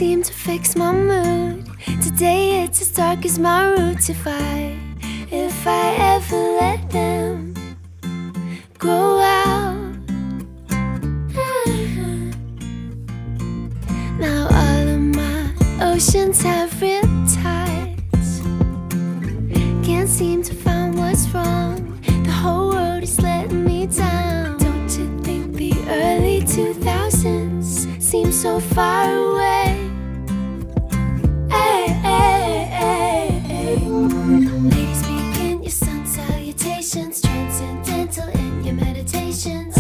seem to fix my mood. Today it's as dark as my roots. If I ever let them grow out. Now all of my oceans have riptides. Can't seem to find what's wrong. The whole world is letting me down. Don't you think the early 2000s seem so far away? Hey, hey, hey, hey. Ladies, begin your sun salutations, transcendental in your meditations.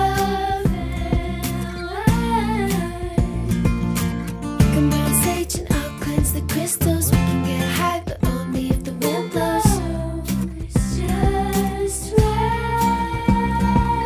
You can burn sage and I'll cleanse the crystals. We can get high, but only if the wind blows. It's just right.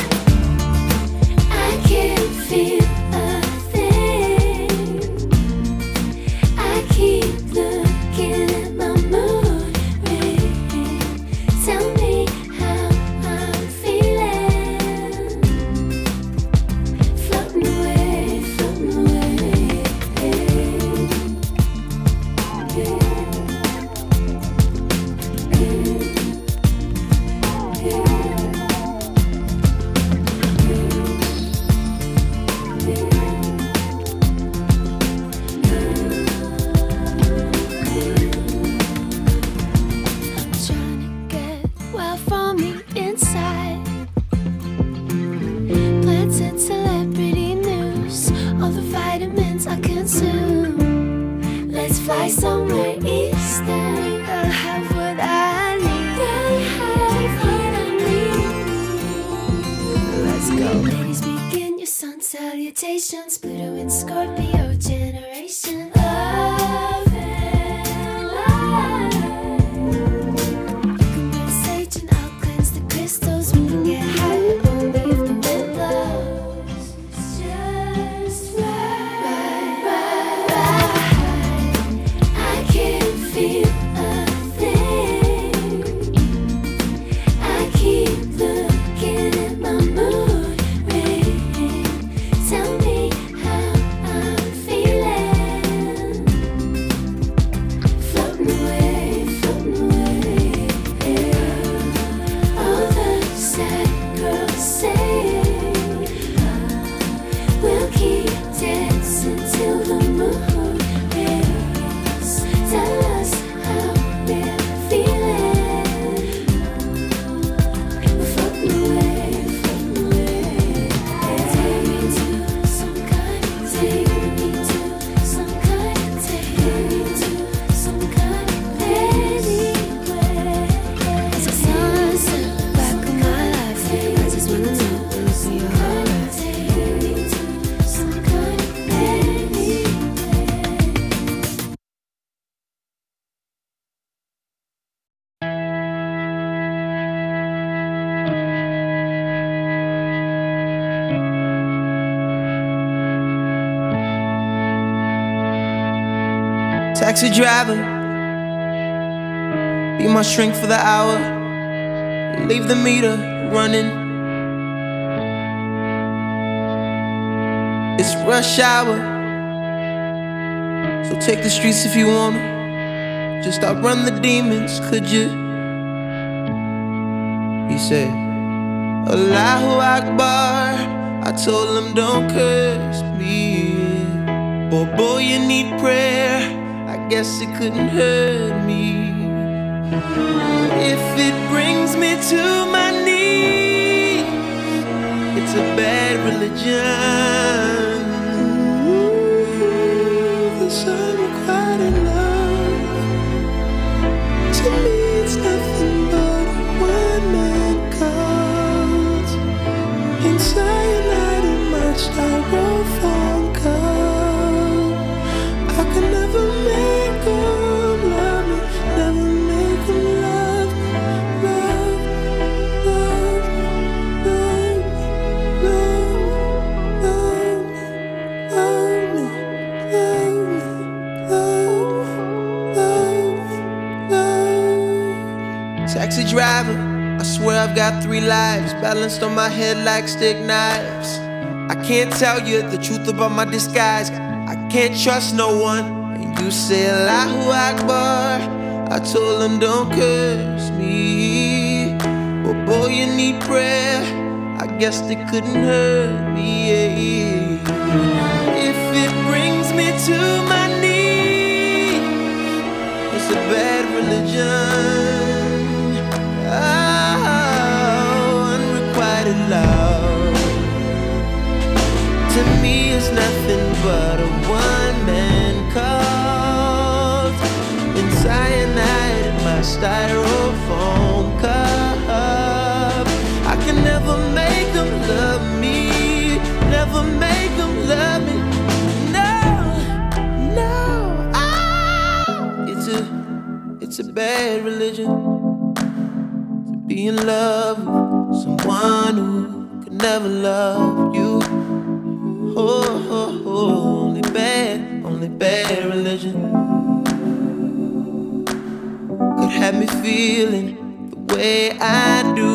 I can't feel a thing. I keep looking at my mood ring. Tell me how I'm feeling. Floating away, floating away. Trying to get well from the inside. Planted celebrity news, all the vitamins I consume. Let's fly somewhere eastern. I'll have what I need. Let's go. Ladies, begin your sun salutations. Pluto and Scorpio generation. Love and light. You can burn sage and I'll cleanse the crystals. We can get high, but only if the wind blows. It's just right, right, right. I can't feel a thing. I keep looking at my mood ring. Tell me how I'm feeling. Floating away, floating away. All the sad girls say we'll keep dancing till the moon rays. Tell us how we're feeling. We're floating away, floating away. Take me to some kind of, take me to some kind of, take me to some kind of anywhere. It's a sunset back of my life. I just wanna know if you're alright. Take me to some kind of anywhere. Taxi driver, be my shrink for the hour. Leave the meter running. It's rush hour, so take the streets if you wanna. Just outrun the demons, could you? He said, Allahu Akbar. I told him don't curse me. Oh boy, you need prayer. I guess it couldn't hurt me. If it brings me to my knees, it's a bad religion. This unrequited love, to me it's nothing but a one-man cult. In cyanide and my styrofoam cup, I could never make them love me, never make them love me, love, love, love, love, love me, love me, love, love, love. Taxi driver, I swear I've got 3 lives balanced on my head like stick knives. I can't tell you the truth about my disguise. I can't trust no one. And you say Allahu Akbar, I told them don't curse me. But boy, you need prayer, I guess they couldn't hurt me. If it brings me to my knees, it's a bad religion. Oh, unrequited love to me is nothing but a one-man cult, and cyanide in my styrofoam cup. I can never make them love me, never make them love me. No, it's a bad religion to be in love with someone who could never love you. Only bad religion could have me feeling the way I do.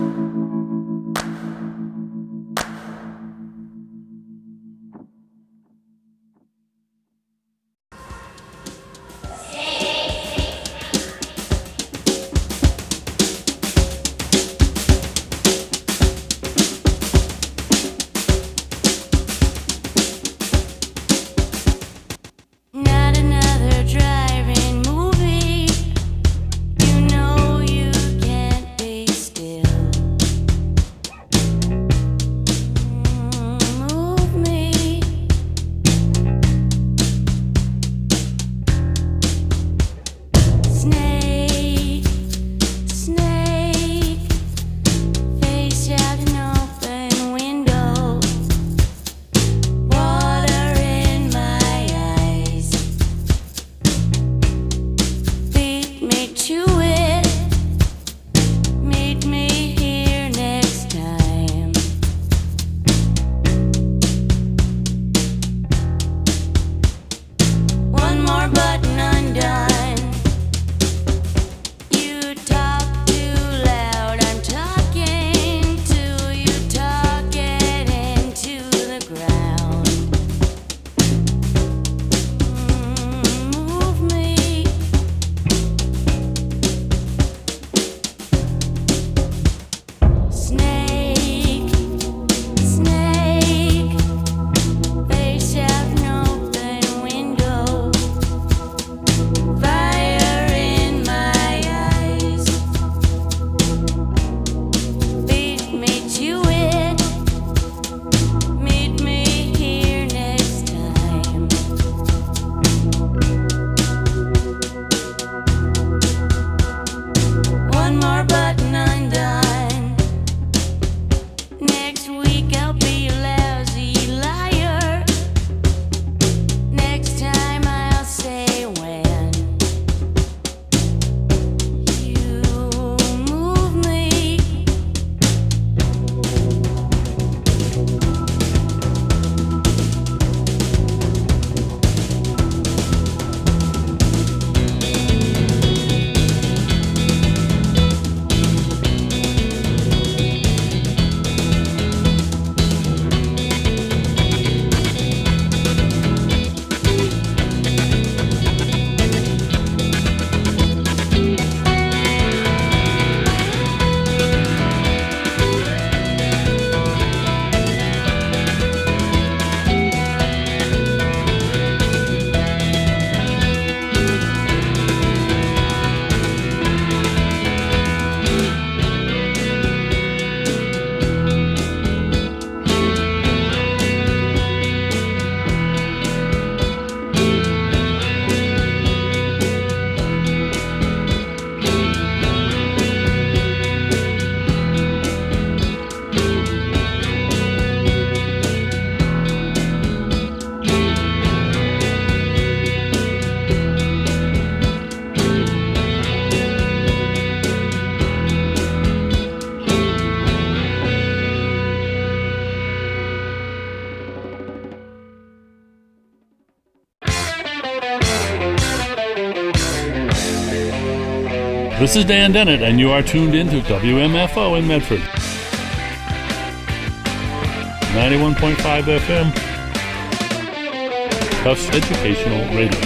This is Dan Dennett, and you are tuned in to WMFO in Medford. 91.5 FM. Tufts Educational Radio.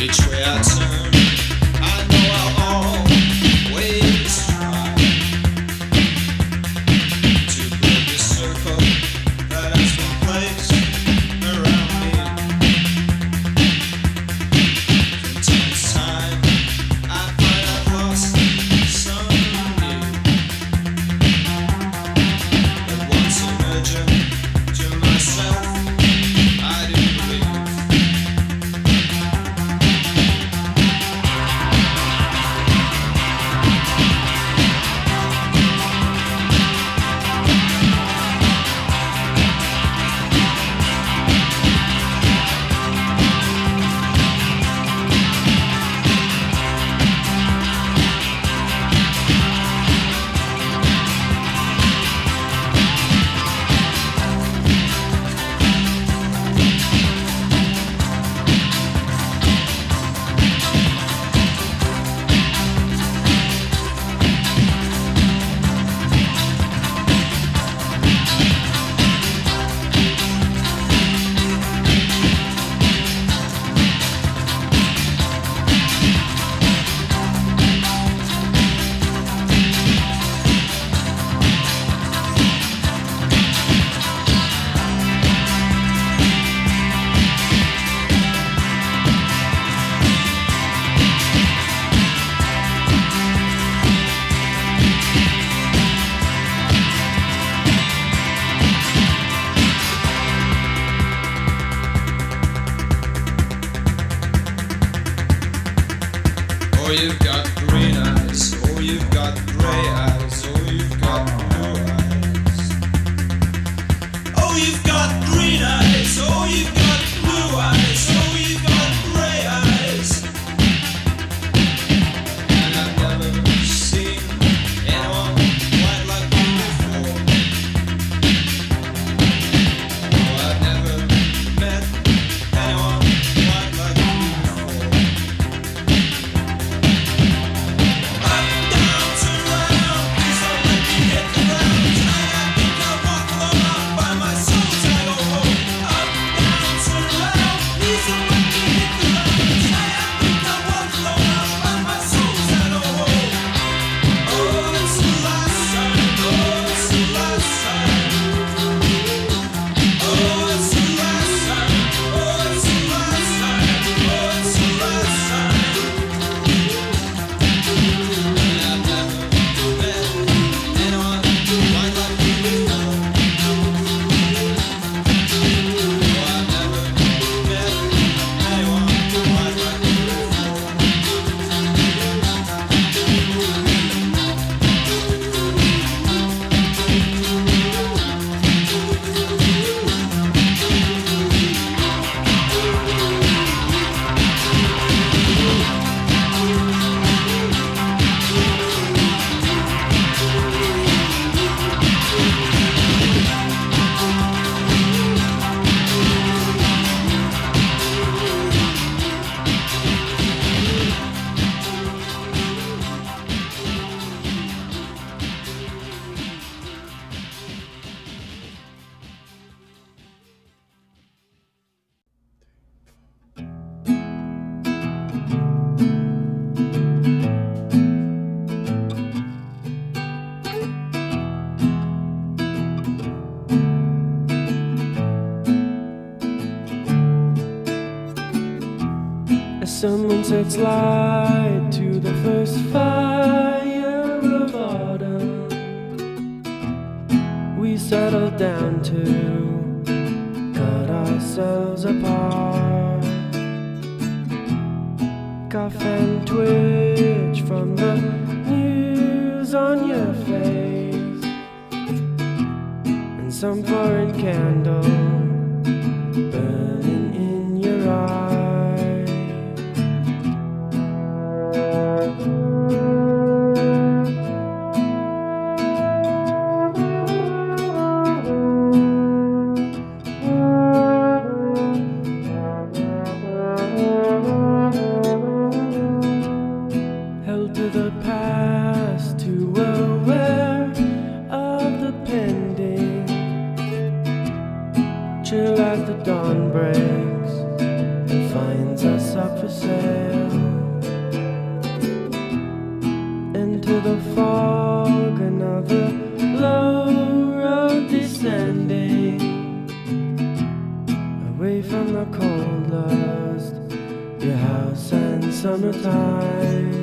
Each way I turn, I know I'll always try to break the circle that has been placed around me. From time to time, I find I've lost someone new. But once emerging to myself, I do believe. Oh, you've got green eyes. Oh, you've got gray eyes. Oh, you've got blue eyes. Oh, you've got green eyes. Oh, you've got blue eyes. Oh, you've got gray eyes. And I've never seen anyone quite like you before. Oh, I've never met anyone quite like you before. Up, down, turn around, please don't let me hit the ground. Tonight I think I'll walk alone out by my soul tag, oh, oh. Up, down, turn around, please don't let me hit the ground. Tonight I think I'll walk alone out by my soul tag, oh, oh. Oh, it's the last time, oh, it's the last time. Oh, it's the last time, oh, it's the last time, oh, it's the last time. I've never met anyone quite like you before. Oh, I've never met anyone quite like you As someone sets light to the first fire of autumn, we settle down to cut ourselves apart. Cough and twitch from the news on your face, and some foreign candle burning in your eye. Held to the past, too aware of the pending, chill as the dawn breaks. up for sale. Into the fog, another low road descending, away from the cold lust, your house and summertime.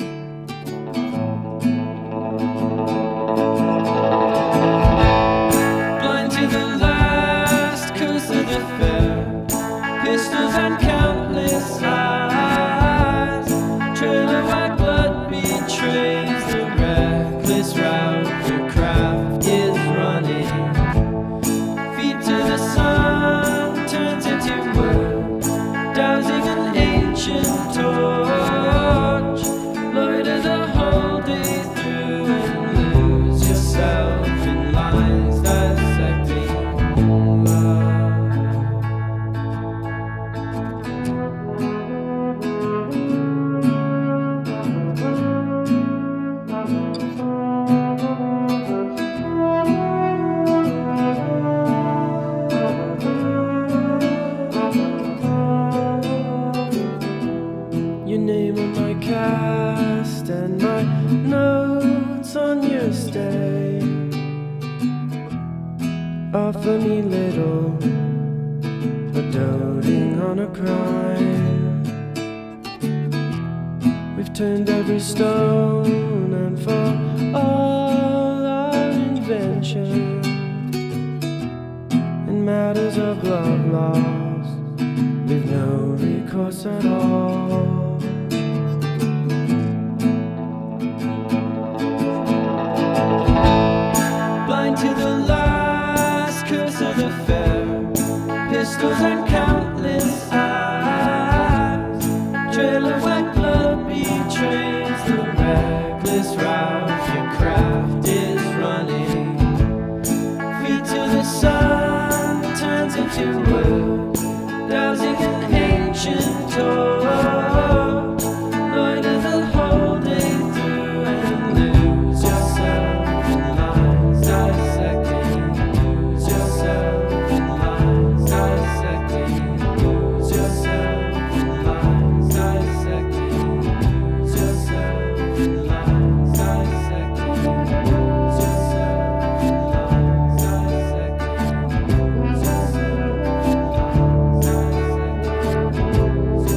Blind to the last curse of the fair, pistols and countless eyes, trail of white blood betrays the reckless route your craft is running. Feet to the sun turns into wood, dousing an ancient torch. Loiter the whole day through and lose yourself in lines dissecting love. Your name on my cast and my notes on your stay offer me little, but doting on a crime. We've turned every stone, and for all our invention in matters of love lost, we've no recourse at all. Blind to the last curse of the fair, pistols and countless eyes, trail of white blood betrays the reckless route your craft is running. Feet to the sun turns into wood, dousing an ancient torch. Loiter the whole day through and lose yourself in lines dissecting. Lose yourself in lines dissecting. Lose yourself in lines dissecting. Lose yourself in lines dissecting. Lose yourself in lines dissecting. Lose yourself in lines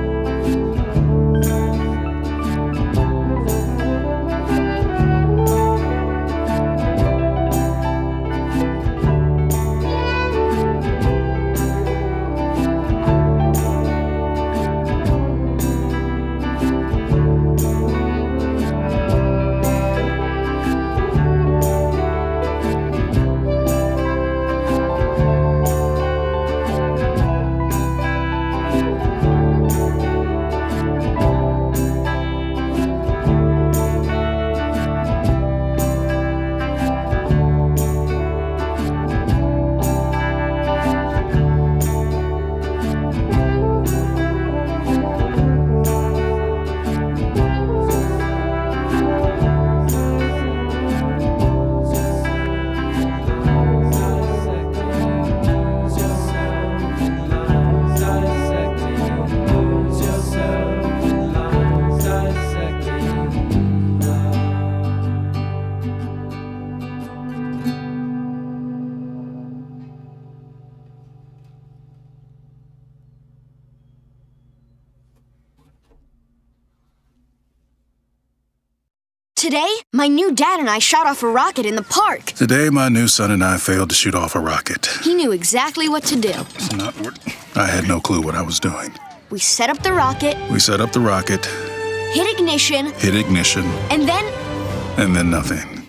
Today, my new dad and I shot off a rocket in the park. Today, my new son and I failed to shoot off a rocket. He knew exactly what to do. It's not what I had no clue what I was doing. We set up the rocket, We set up the rocket, hit ignition, and then nothing.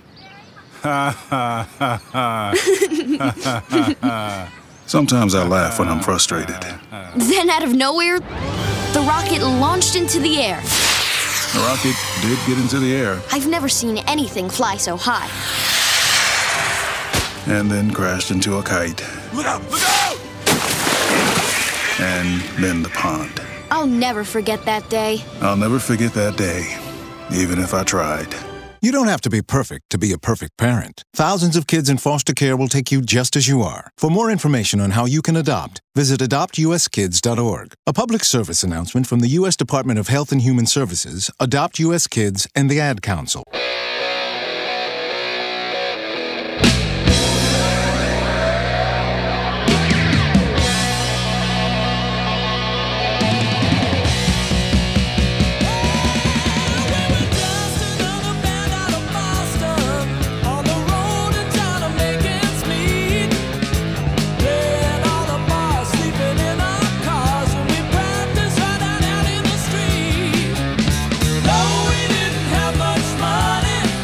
Sometimes I laugh when I'm frustrated. Then out of nowhere, the rocket launched into the air. The rocket did get into the air I've never seen anything fly so high. and then crashed into a kite. Look out! Look out! And then the pond. I'll never forget that day. I'll never forget that day, even if I tried. You don't have to be perfect to be a perfect parent. Thousands of kids in foster care will take you just as you are. For more information on how you can adopt, visit adoptuskids.org. A public service announcement from the U.S. Department of Health and Human Services, Adopt U.S. Kids, and the Ad Council. Though we didn't have much money,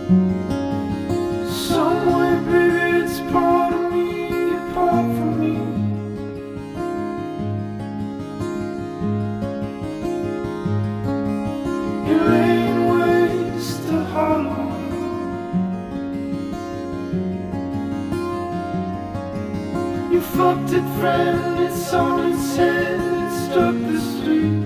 Somewhere, baby, it's part of me, apart from me. You're laying waste to Halloween. You fucked it, friend, it's on its head, it struck the street.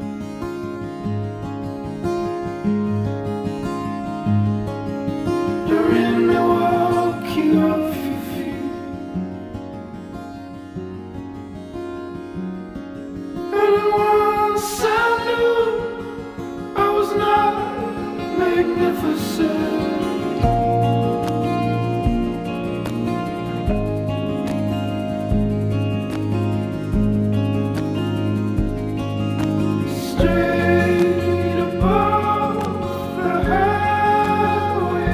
You're in Milwaukee off your feet. And once I knew I was not magnificent. Straight above the highway,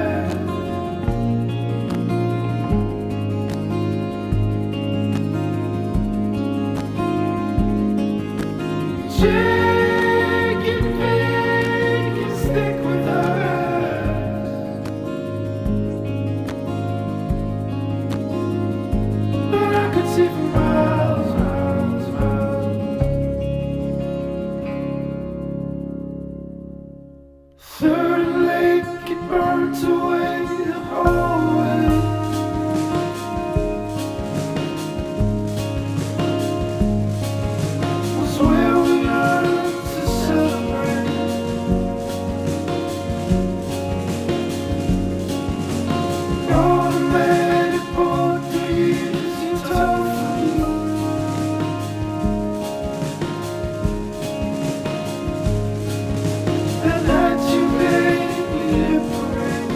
Jake and Vic can stick with us, but I could see for miles, miles, miles. Third and Lake, it burnt away the whole way. Was where we learned to celebrate. Automatic Portuguese, you told me. And that you made me liberate.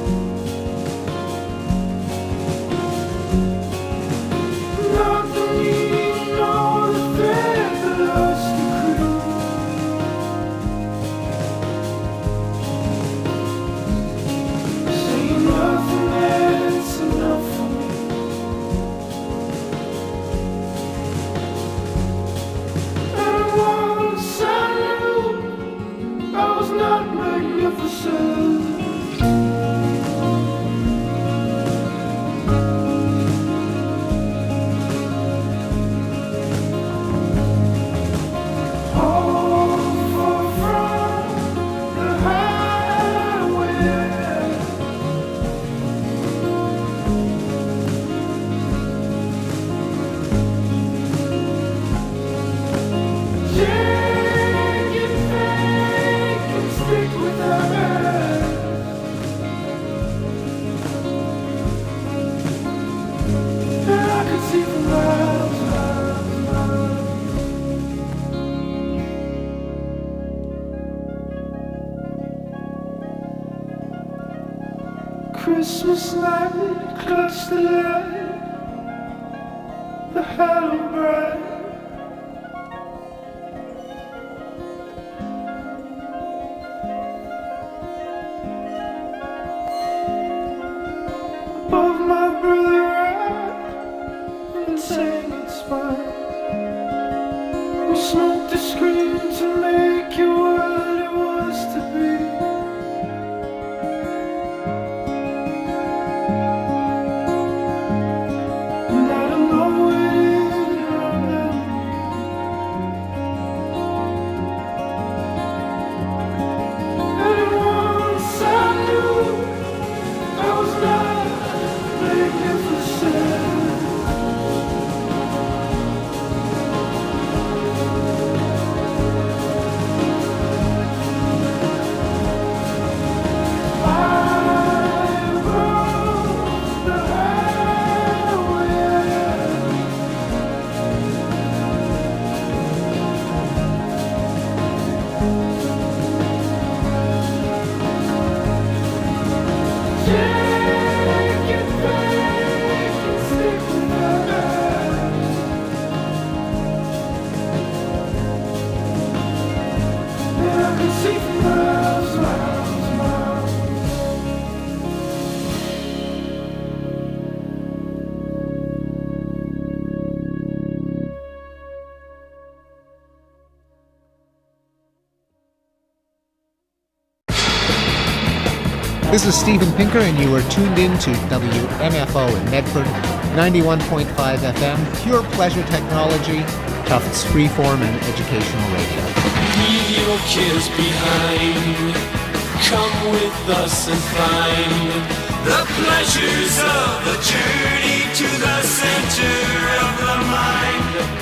Not the meaning nor the thread that lost the crew. Say nothing that's enough for me. And once I knew I was not magnificent. All far from the highway. Jake and Vic can stick with us, and I could see for miles, miles, miles. Christmas night, clutch the light, the halo bright. Above my brother, I've been saying it's fine. We smoked the screen to make it what it was to be. And I don't know it is around them. And once I knew I was not magnificent. I rode the highway. Jake and Vic can stick with us, and I can see for miles, miles, miles. This is Stephen Pinker, and you are tuned in to WMFO in Medford, 91.5 FM, pure pleasure technology, Tufts freeform and educational radio. Leave your cares behind. Come with us and find the pleasures of a journey to the center of the mind.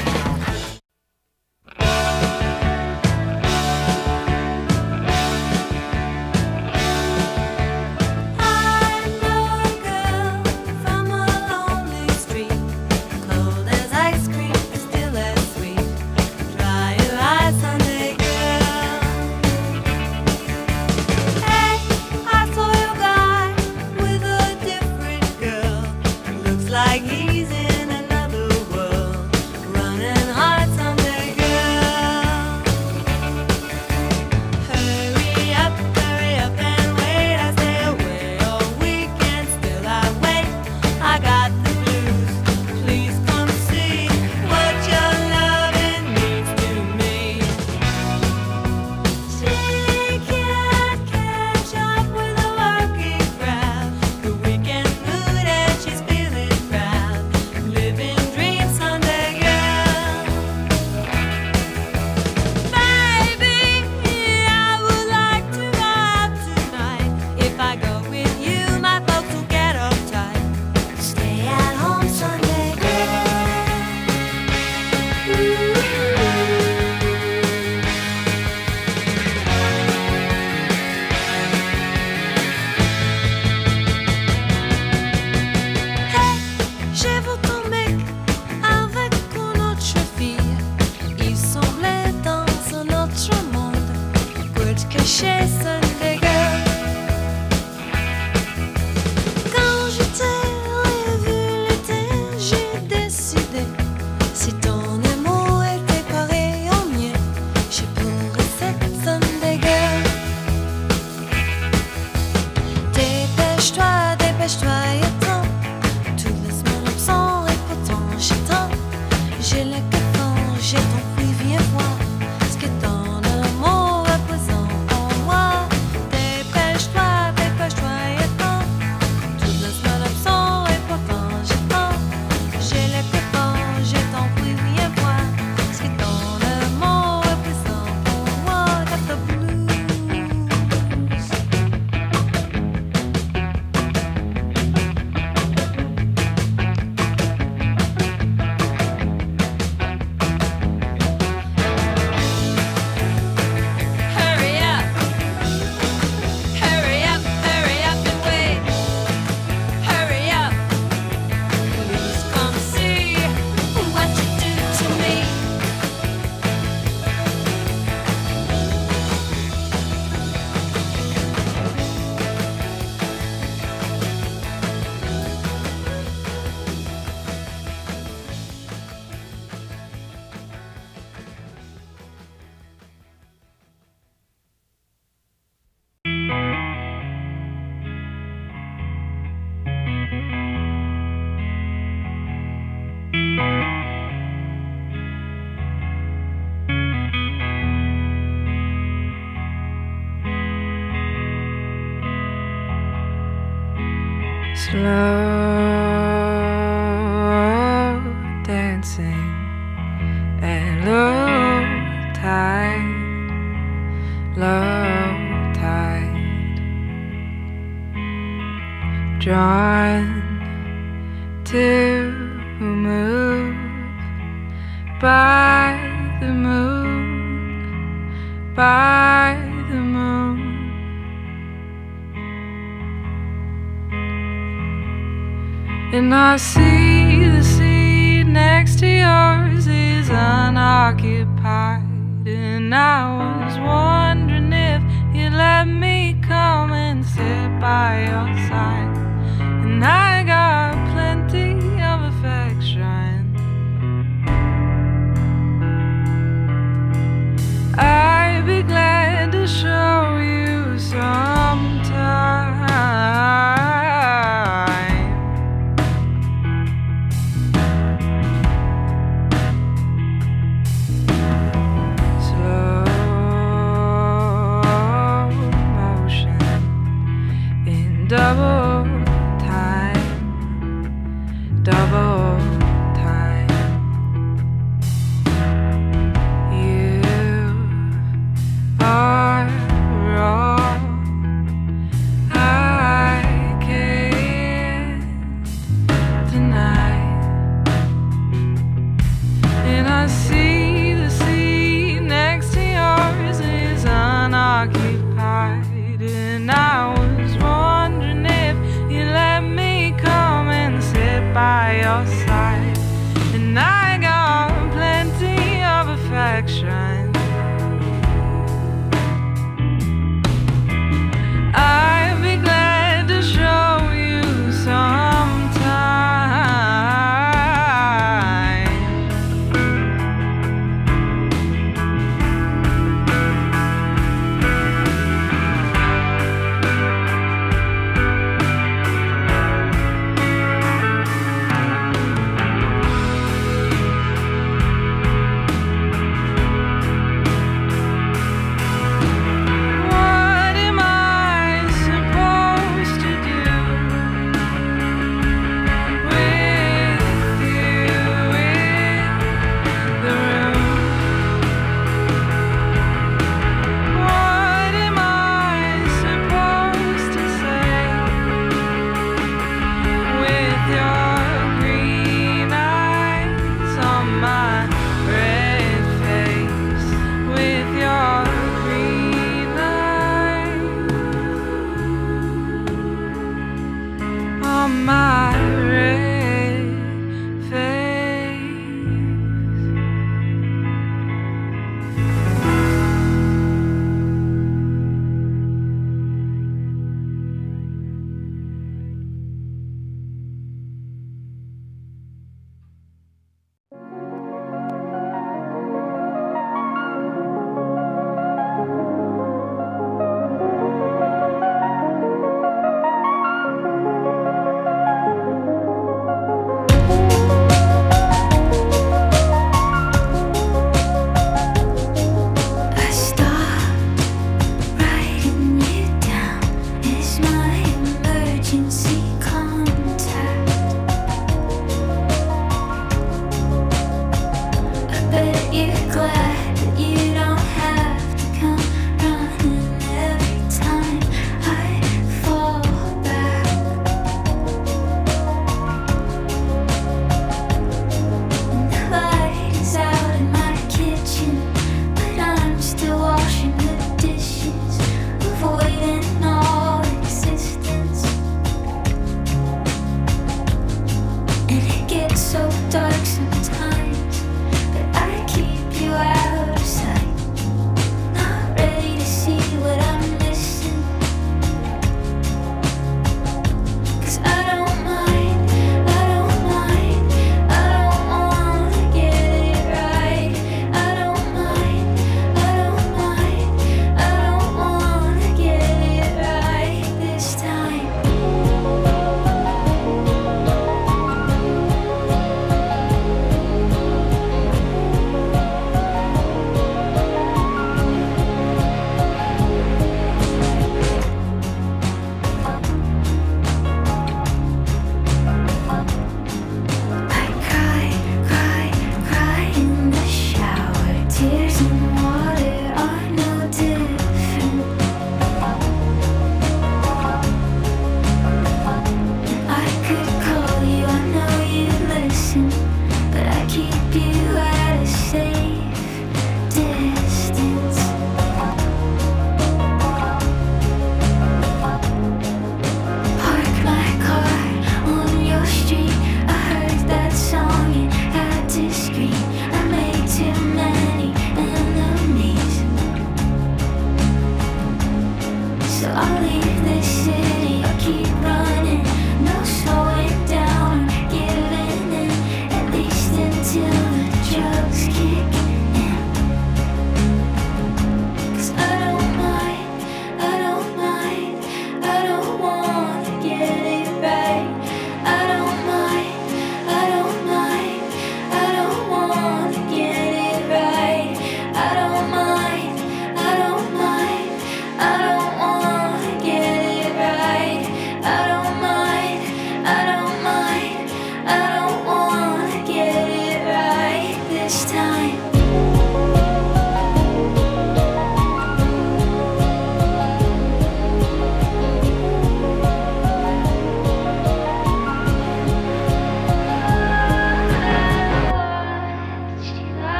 Like he's in another world, running hard Sunday girl. Hurry up and wait. I stay away all weekend, still I wait. I got the blues. Please come see what your loving means to me. She can't catch up with a working crowd. The weekend mood and she's feeling living dream Sunday girl. Baby, I would like to go out tonight. If I go with you, my folks will get uptight. Stay at home Sunday j'ai vu ton mec avec une autre fille. Il semblait dans un autre monde. Quoi de caché, Sunday girl. Quand je t'ai revu l'été, j'ai décidé. Si ton amour était pareil au mien, je pourrais cette Sunday girl. Dépêche-toi, y a temps. J'ai le café, j'ai ton fruit, viens voir ce que ton amour est présent en moi. Dépêche-toi, y a temps. Toute la semaine absent et pourtant j'attends. J'ai le café, j'ai ton fruit, viens voir ce que ton amour est présent en moi. Got the blues. Hurry up and wait. Hurry up. Please come see what you do to me. Slow dancing at low tide, drawn to move by the moon, by the moon. And I see the seat next to yours is unoccupied. And I was wondering if you'd let me come and sit by your side. And I got plenty of affection. I'd be glad to show you sometime. Slow double time, double time. You are wrong. I can't deny. And I see the seat next to yours is unoccupied. And I was wondering if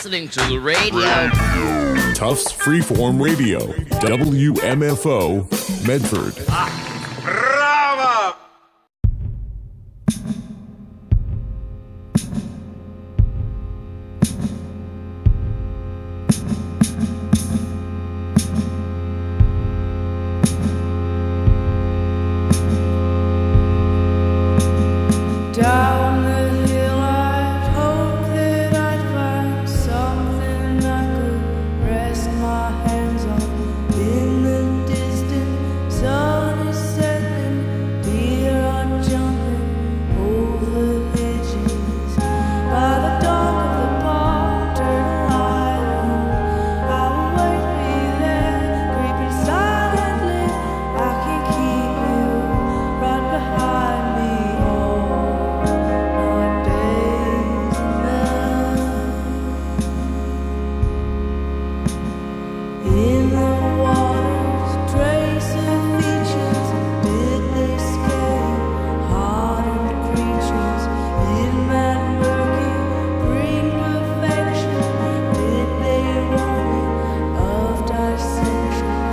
listening to the radio. Tufts Freeform Radio, WMFO, Medford.